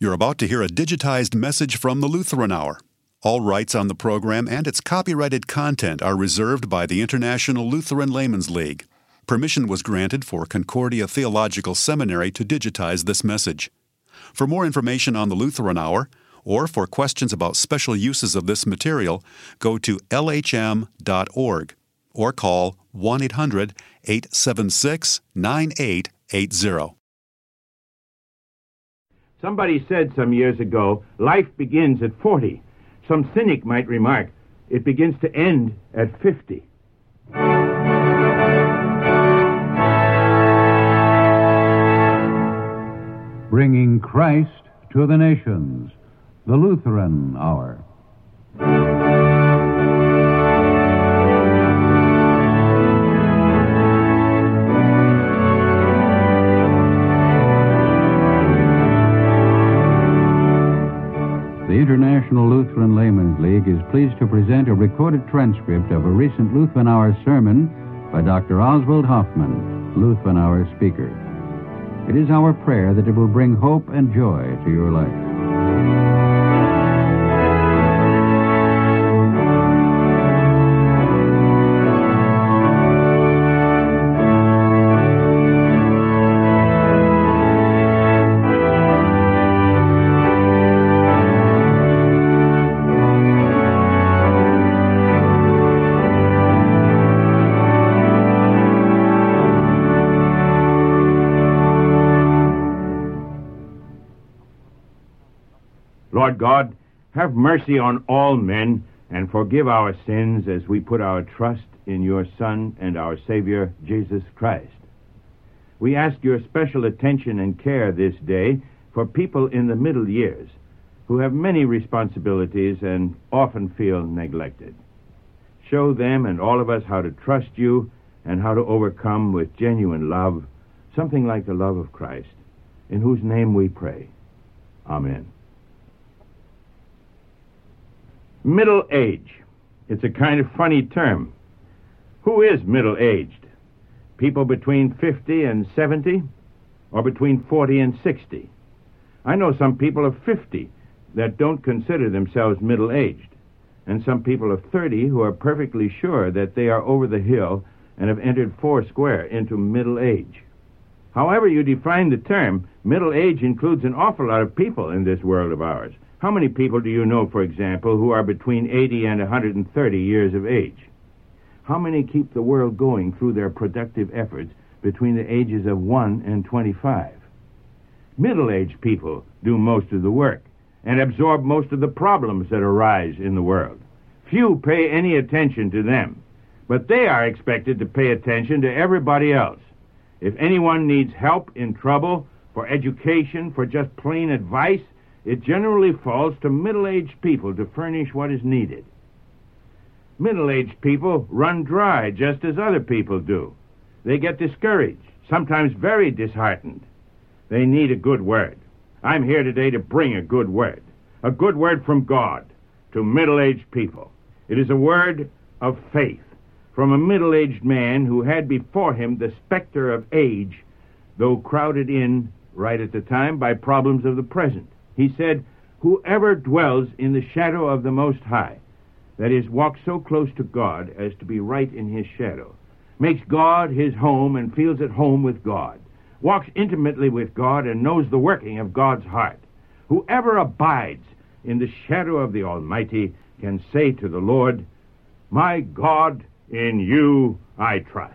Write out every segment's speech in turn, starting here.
You're about to hear a digitized message from the Lutheran Hour. All rights on the program and its copyrighted content are reserved by the International Lutheran Laymen's League. Permission was granted for Concordia Theological Seminary to digitize this message. For more information on the Lutheran Hour, or for questions about special uses of this material, go to lhm.org or call 1-800-876-9880. Somebody said some years ago, life begins at 40. Some cynic might remark, it begins to end at 50. Bringing Christ to the nations, the Lutheran Hour. The International Lutheran Laymen's League is pleased to present a recorded transcript of a recent Lutheran Hour sermon by Dr. Oswald Hoffman, Lutheran Hour speaker. It is our prayer that it will bring hope and joy to your life. Lord God, have mercy on all men and forgive our sins as we put our trust in your Son and our Savior, Jesus Christ. We ask your special attention and care this day for people in the middle years who have many responsibilities and often feel neglected. Show them and all of us how to trust you and how to overcome with genuine love, something like the love of Christ, in whose name we pray. Amen. Middle age. It's a kind of funny term. Who is middle-aged? People between 50 and 70, or between 40 and 60? I know some people of 50 that don't consider themselves middle-aged, and some people of 30 who are perfectly sure that they are over the hill and have entered foursquare into middle age. However you define the term, middle age includes an awful lot of people in this world of ours. How many people do you know, for example, who are between 80 and 130 years of age? How many keep the world going through their productive efforts between the ages of 1 and 25? Middle-aged people do most of the work and absorb most of the problems that arise in the world. Few pay any attention to them, but they are expected to pay attention to everybody else. If anyone needs help in trouble, for education, for just plain advice, it generally falls to middle-aged people to furnish what is needed. Middle-aged people run dry just as other people do. They get discouraged, sometimes very disheartened. They need a good word. I'm here today to bring a good word from God to middle-aged people. It is a word of faith from a middle-aged man who had before him the specter of age, though crowded in right at the time by problems of the present. He said, whoever dwells in the shadow of the Most High, that is, walks so close to God as to be right in his shadow, makes God his home and feels at home with God, walks intimately with God and knows the working of God's heart. Whoever abides in the shadow of the Almighty can say to the Lord, my God, in you I trust.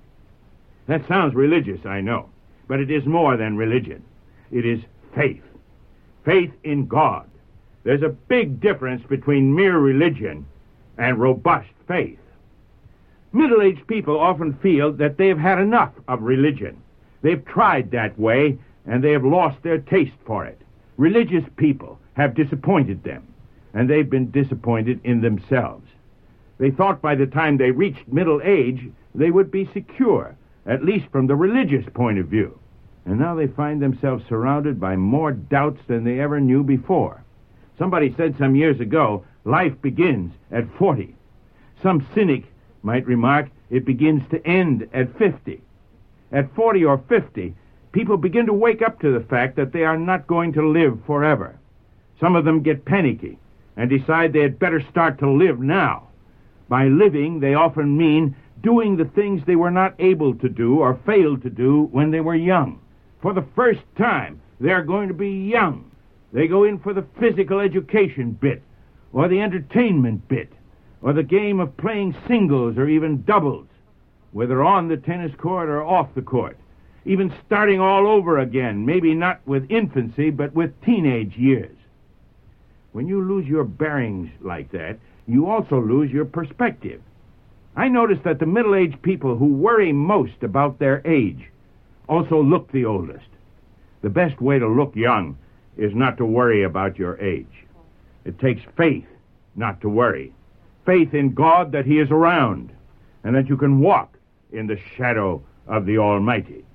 That sounds religious, I know, but it is more than religion. It is faith. Faith in God. There's a big difference between mere religion and robust faith. Middle-aged people often feel that they have had enough of religion. They've tried that way, and they have lost their taste for it. Religious people have disappointed them, and they've been disappointed in themselves. They thought by the time they reached middle age, they would be secure, at least from the religious point of view. And now they find themselves surrounded by more doubts than they ever knew before. Somebody said some years ago, life begins at 40. Some cynic might remark, it begins to end at 50. At 40 or 50, people begin to wake up to the fact that they are not going to live forever. Some of them get panicky and decide they had better start to live now. By living, they often mean doing the things they were not able to do or failed to do when they were young. For the first time, they're going to be young. They go in for the physical education bit, or the entertainment bit, or the game of playing singles or even doubles, whether on the tennis court or off the court, even starting all over again, maybe not with infancy, but with teenage years. When you lose your bearings like that, you also lose your perspective. I notice that the middle-aged people who worry most about their age also look the oldest. The best way to look young is not to worry about your age. It takes faith not to worry. Faith in God that He is around and that you can walk in the shadow of the Almighty.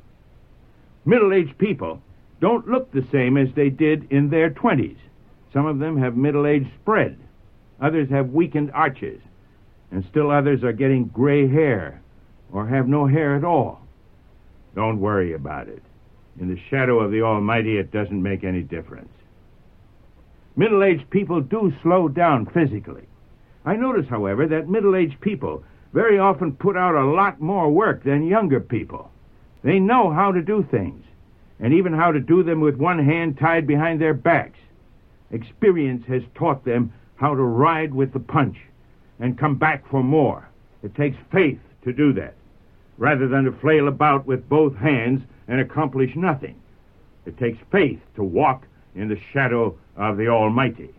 Middle-aged people don't look the same as they did in their 20s. Some of them have middle-age spread. Others have weakened arches. And still others are getting gray hair or have no hair at all. Don't worry about it. In the shadow of the Almighty, it doesn't make any difference. Middle-aged people do slow down physically. I notice, however, that middle-aged people very often put out a lot more work than younger people. They know how to do things, and even how to do them with one hand tied behind their backs. Experience has taught them how to ride with the punch and come back for more. It takes faith to do that, rather than to flail about with both hands and accomplish nothing. It takes faith to walk in the shadow of the Almighty.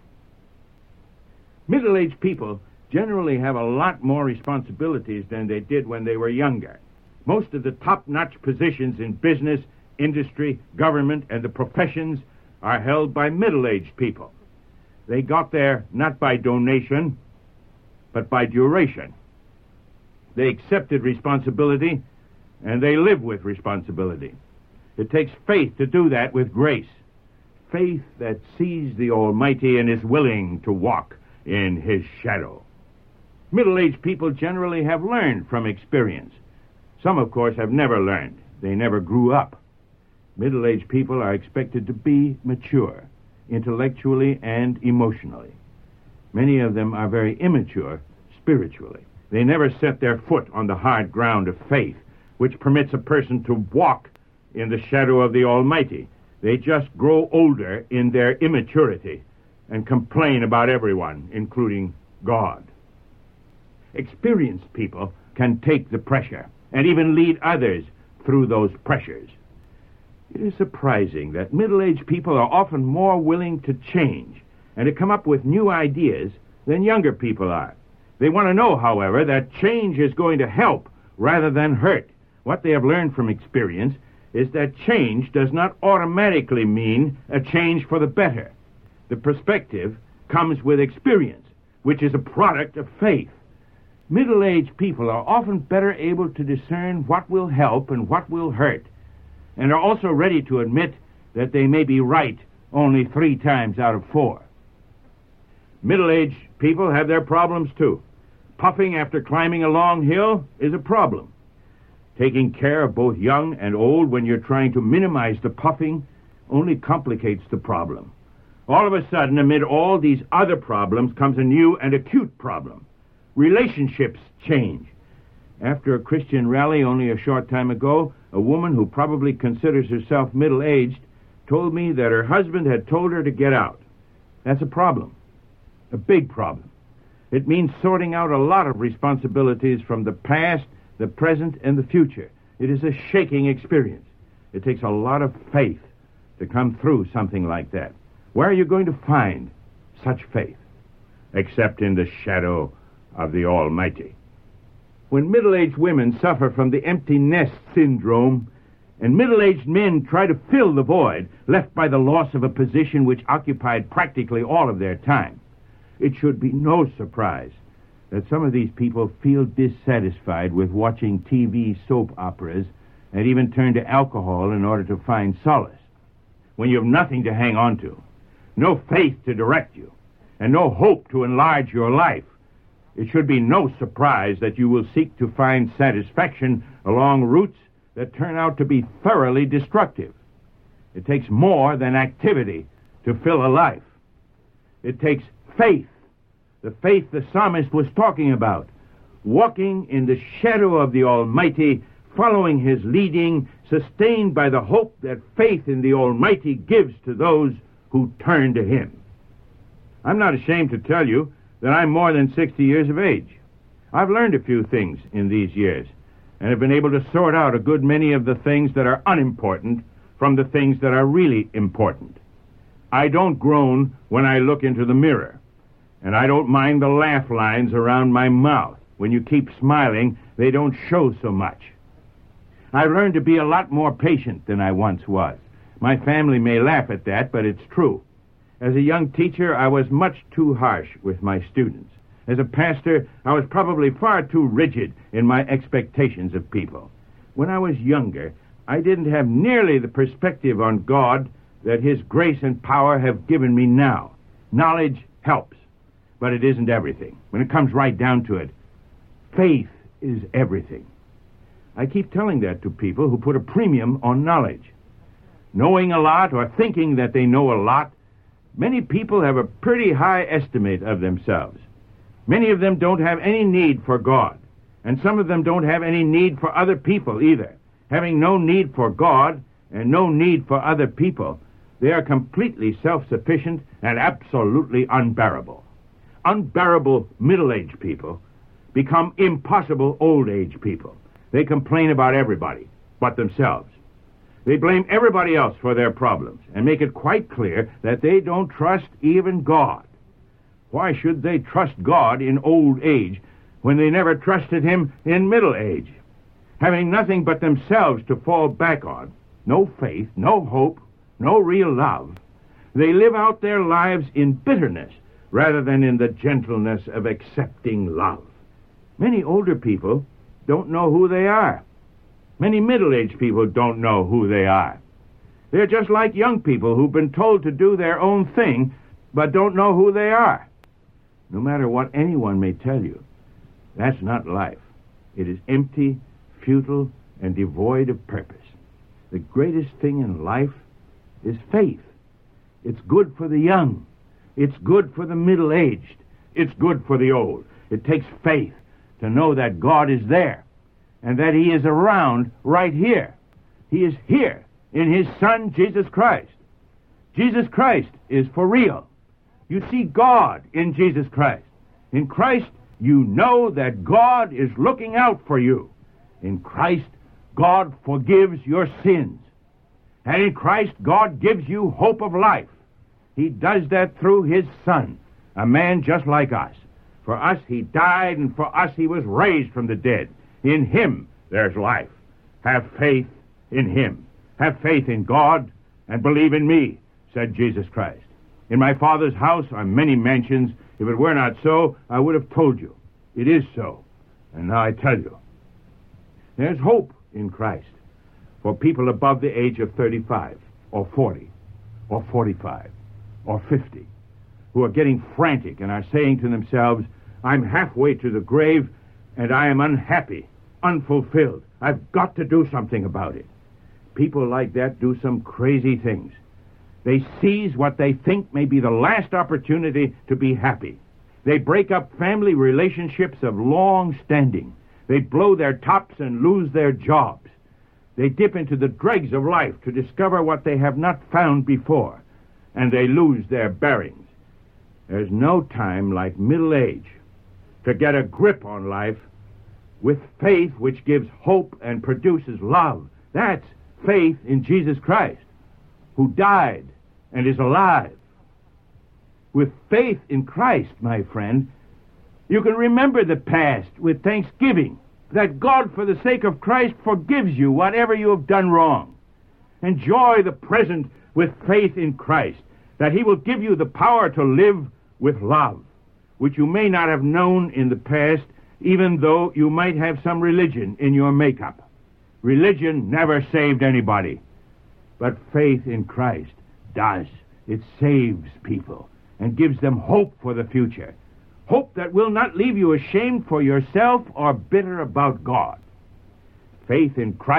Middle-aged people generally have a lot more responsibilities than they did when they were younger. Most of the top-notch positions in business, industry, government, and the professions are held by middle-aged people. They got there not by donation, but by duration. They accepted responsibility, and they live with responsibility. It takes faith to do that with grace. Faith that sees the Almighty and is willing to walk in His shadow. Middle-aged people generally have learned from experience. Some, of course, have never learned. They never grew up. Middle-aged people are expected to be mature, intellectually and emotionally. Many of them are very immature spiritually. They never set their foot on the hard ground of faith, which permits a person to walk in the shadow of the Almighty. They just grow older in their immaturity and complain about everyone, including God. Experienced people can take the pressure and even lead others through those pressures. It is surprising that middle-aged people are often more willing to change and to come up with new ideas than younger people are. They want to know, however, that change is going to help rather than hurt. What they have learned from experience is that change does not automatically mean a change for the better. The perspective comes with experience, which is a product of faith. Middle-aged people are often better able to discern what will help and what will hurt, and are also ready to admit that they may be right only 3 times out of 4. Middle-aged people have their problems too. Puffing after climbing a long hill is a problem. Taking care of both young and old when you're trying to minimize the puffing only complicates the problem. All of a sudden, amid all these other problems comes a new and acute problem. Relationships change. After a Christian rally only a short time ago, a woman who probably considers herself middle-aged told me that her husband had told her to get out. That's a problem. A big problem. It means sorting out a lot of responsibilities from the past, the present, and the future. It is a shaking experience. It takes a lot of faith to come through something like that. Where are you going to find such faith? Except in the shadow of the Almighty. When middle-aged women suffer from the empty nest syndrome, and middle-aged men try to fill the void left by the loss of a position which occupied practically all of their time, it should be no surprise that some of these people feel dissatisfied with watching TV soap operas and even turn to alcohol in order to find solace. When you have nothing to hang on to, no faith to direct you, and no hope to enlarge your life, it should be no surprise that you will seek to find satisfaction along routes that turn out to be thoroughly destructive. It takes more than activity to fill a life. It takes faith, the faith the psalmist was talking about, walking in the shadow of the Almighty, following his leading, sustained by the hope that faith in the Almighty gives to those who turn to him. I'm not ashamed to tell you that I'm more than 60 years of age. I've learned a few things in these years, and have been able to sort out a good many of the things that are unimportant from the things that are really important. I don't groan when I look into the mirror, and I don't mind the laugh lines around my mouth. When you keep smiling, they don't show so much. I've learned to be a lot more patient than I once was. My family may laugh at that, but it's true. As a young teacher, I was much too harsh with my students. As a pastor, I was probably far too rigid in my expectations of people. When I was younger, I didn't have nearly the perspective on God that his grace and power have given me now. Knowledge helps, but it isn't everything. When it comes right down to it, faith is everything. I keep telling that to people who put a premium on knowledge. Knowing a lot or thinking that they know a lot, many people have a pretty high estimate of themselves. Many of them don't have any need for God, and some of them don't have any need for other people either. Having no need for God and no need for other people, they are completely self-sufficient and absolutely unbearable. Unbearable middle-aged people become impossible old-age people. They complain about everybody but themselves. They blame everybody else for their problems and make it quite clear that they don't trust even God. Why should they trust God in old age when they never trusted him in middle age? Having nothing but themselves to fall back on, no faith, no hope, no real love, they live out their lives in bitterness rather than in the gentleness of accepting love. Many older people don't know who they are. Many middle-aged people don't know who they are. They're just like young people who've been told to do their own thing but don't know who they are. No matter what anyone may tell you, that's not life. It is empty, futile, and devoid of purpose. The greatest thing in life is faith. It's good for the young. It's good for the middle-aged. It's good for the old. It takes faith to know that God is there and that he is around right here. He is here in his Son, Jesus Christ. Jesus Christ is for real. You see God in Jesus Christ. In Christ, you know that God is looking out for you. In Christ, God forgives your sins. And in Christ, God gives you hope of life. He does that through his Son, a man just like us. For us, he died, and for us, he was raised from the dead. In him, there's life. Have faith in him. Have faith in God, and believe in me, said Jesus Christ. In my Father's house are many mansions. If it were not so, I would have told you. It is so. And now I tell you. There's hope in Christ for people above the age of 35 or 40 or 45 or 50 who are getting frantic and are saying to themselves, I'm halfway to the grave and I am unhappy, unfulfilled. I've got to do something about it. People like that do some crazy things. They seize what they think may be the last opportunity to be happy. They break up family relationships of long standing. They blow their tops and lose their jobs. They dip into the dregs of life to discover what they have not found before, and they lose their bearings. There's no time like middle age to get a grip on life with faith which gives hope and produces love. That's faith in Jesus Christ, who died and is alive. With faith in Christ, my friend, you can remember the past with thanksgiving, that God, for the sake of Christ, forgives you whatever you have done wrong. Enjoy the present with faith in Christ, that he will give you the power to live with love, which you may not have known in the past, even though you might have some religion in your makeup. Religion never saved anybody, but faith in Christ does. It saves people and gives them hope for the future. Hope that will not leave you ashamed for yourself or bitter about God. Faith in Christ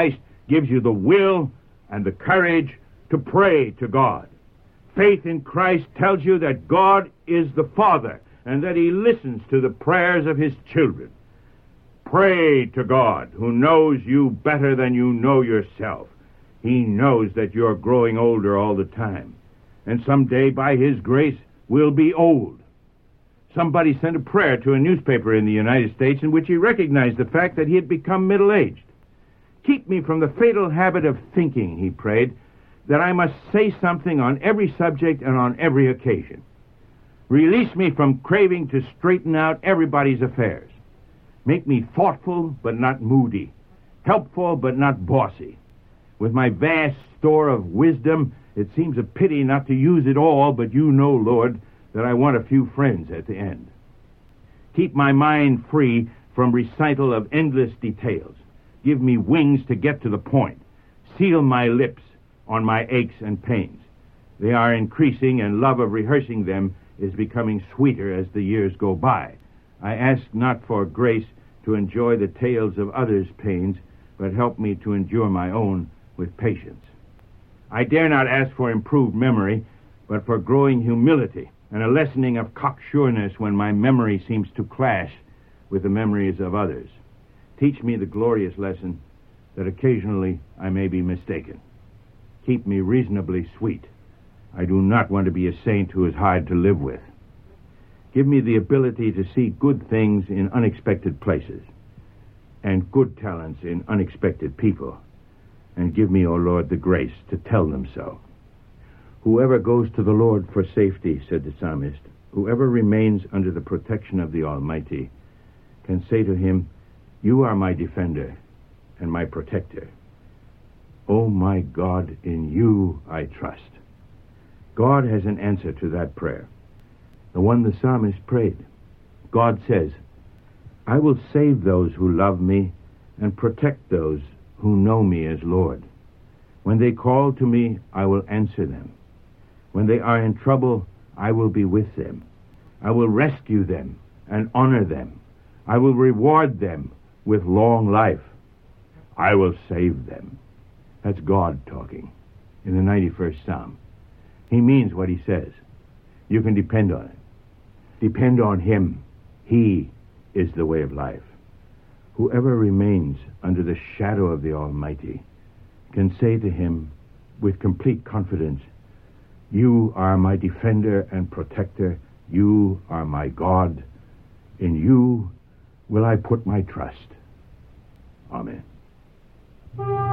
gives you the will and the courage to pray to God. Faith in Christ tells you that God is the Father and that He listens to the prayers of His children. Pray to God, who knows you better than you know yourself. He knows that you're growing older all the time, and someday, by His grace, we'll be old. Somebody sent a prayer to a newspaper in the United States in which he recognized the fact that he had become middle-aged. Keep me from the fatal habit of thinking, he prayed, that I must say something on every subject and on every occasion. Release me from craving to straighten out everybody's affairs. Make me thoughtful but not moody, helpful but not bossy. With my vast store of wisdom, it seems a pity not to use it all, but you know, Lord, that I want a few friends at the end. Keep my mind free from recital of endless details. Give me wings to get to the point. Seal my lips on my aches and pains. They are increasing, and love of rehearsing them is becoming sweeter as the years go by. I ask not for grace to enjoy the tales of others' pains, but help me to endure my own with patience. I dare not ask for improved memory, but for growing humility and a lessening of cocksureness when my memory seems to clash with the memories of others. Teach me the glorious lesson that occasionally I may be mistaken. Keep me reasonably sweet. I do not want to be a saint who is hard to live with. Give me the ability to see good things in unexpected places and good talents in unexpected people. And give me, O Lord, the grace to tell them so. Whoever goes to the Lord for safety, said the psalmist, whoever remains under the protection of the Almighty, can say to Him, you are my defender and my protector. O my God, in you I trust. God has an answer to that prayer, the one the psalmist prayed. God says, I will save those who love me and protect those who know me as Lord. When they call to me, I will answer them. When they are in trouble, I will be with them. I will rescue them and honor them. I will reward them with long life. I will save them. That's God talking in the 91st Psalm. He means what he says. You can depend on it. Depend on Him. He is the way of life. Whoever remains under the shadow of the Almighty can say to Him with complete confidence, you are my defender and protector. You are my God. In you will I put my trust. Amen.